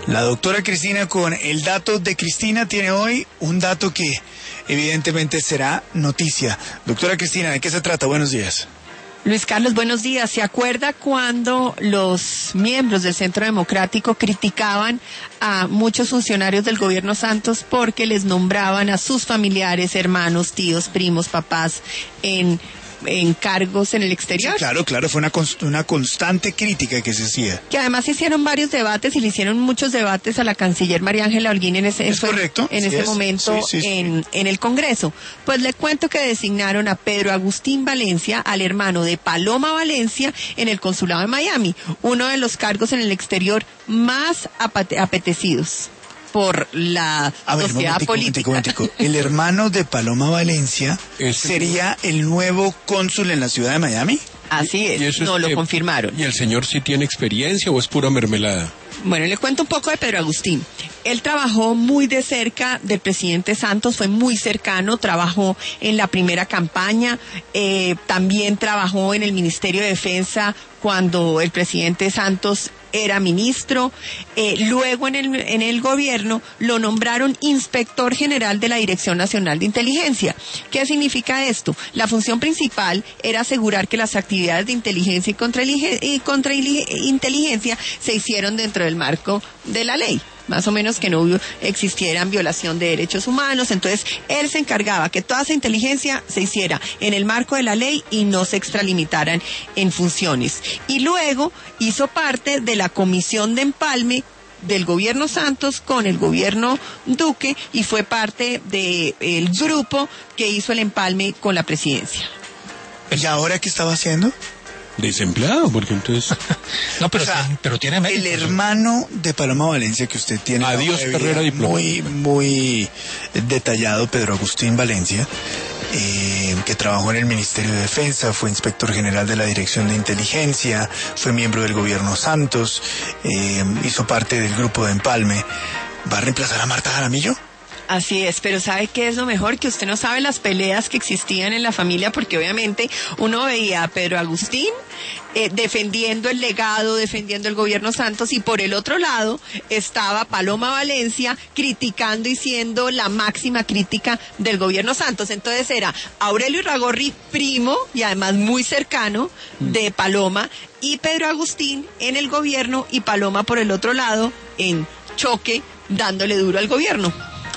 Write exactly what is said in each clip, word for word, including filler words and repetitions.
La doctora Cristina con el dato de Cristina tiene hoy un dato que evidentemente será noticia. Doctora Cristina, ¿de qué se trata? Buenos días. Luis Carlos, buenos días. ¿Se acuerda cuando los miembros del Centro Democrático criticaban a muchos funcionarios del gobierno Santos porque les nombraban a sus familiares, hermanos, tíos, primos, papás en... en cargos en el exterior? Sí, claro, claro, fue una, const- una constante crítica que se hacía. Que además hicieron varios debates y le hicieron muchos debates a la canciller María Ángela Holguín en ese, ¿Es correcto? en Sí ese es. momento Sí, sí, sí. En, en el Congreso. Pues le cuento que designaron a Pedro Agustín Valencia, al hermano de Paloma Valencia, en el consulado de Miami, uno de los cargos en el exterior más apate- apetecidos por la A ver, sociedad momentico, política. momentico, momentico. El hermano de Paloma Valencia Ese- sería el nuevo cónsul en la ciudad de Miami. Así ¿Y es, eso no es lo que- confirmaron. ¿Y el señor sí tiene experiencia o es pura mermelada? Bueno, le cuento un poco de Pedro Agustín. Él trabajó muy de cerca del presidente Santos, fue muy cercano, trabajó en la primera campaña, eh, también trabajó en el Ministerio de Defensa cuando el presidente Santos era ministro, eh, luego en el, en el gobierno lo nombraron inspector general de la Dirección Nacional de Inteligencia. ¿Qué significa esto? La función principal era asegurar que las actividades de inteligencia y contrainteligencia se hicieron dentro del marco de la ley. Más o menos que no hubo, existieran violación de derechos humanos. Entonces, él se encargaba que toda esa inteligencia se hiciera en el marco de la ley y no se extralimitaran en funciones. Y luego hizo parte de la comisión de empalme del gobierno Santos con el gobierno Duque y fue parte del grupo que hizo el empalme con la presidencia. ¿Y ahora qué estaba haciendo? Desempleado, porque entonces... No, pero, O sea, tiene- pero tiene mérito. El hermano de Paloma Valencia que usted tiene. Adiós, una hoja de carrera vida diplomática. Muy, muy detallado, Pedro Agustín Valencia, eh, que trabajó en el Ministerio de Defensa, fue inspector general de la Dirección de Inteligencia, fue miembro del gobierno Santos, eh, hizo parte del grupo de empalme. ¿Va a reemplazar a Marta Jaramillo? Así es, pero ¿sabe qué es lo mejor? Que usted no sabe las peleas que existían en la familia, porque obviamente uno veía a Pedro Agustín eh, defendiendo el legado, defendiendo el gobierno Santos, y por el otro lado estaba Paloma Valencia criticando y siendo la máxima crítica del gobierno Santos. Entonces era Aurelio Irragorri, primo y además muy cercano de Paloma, y Pedro Agustín en el gobierno y Paloma por el otro lado en choque, dándole duro al gobierno.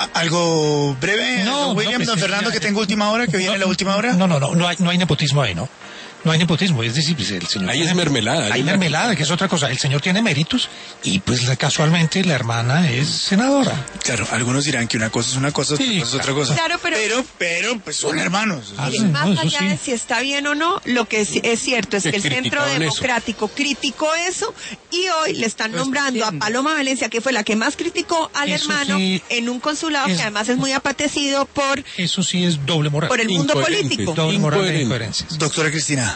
¿Algo breve, No, don no, William, pues, don eh, Fernando, ya, que eh, tengo última hora, que viene la última hora? No, no, no, no hay, no hay nepotismo ahí, ¿no? No hay nepotismo, es decir, pues el señor... Ahí tiene- es mermelada, Hay ahí la- mermelada, que es otra cosa. El señor tiene méritos y pues la- casualmente la hermana es senadora. Claro, algunos dirán que una cosa es una cosa, otra Sí, cosa es otra cosa. Claro, pero- pero, pero, pues son hermanos. Ah, Y sí, más no, eso allá sí. de si está bien o no, lo que es, es cierto es Que que el Centro criticaban eso. Democrático criticó eso y hoy le están Pues, nombrando a entiendo. Paloma Valencia, que fue la que más criticó al Eso hermano, sí en un consulado es- que además es muy apetecido por, Eso sí es doble moral. por el mundo Incoherente. político. Doble moral de Incoherente. incoherencias. Doctora Cristina.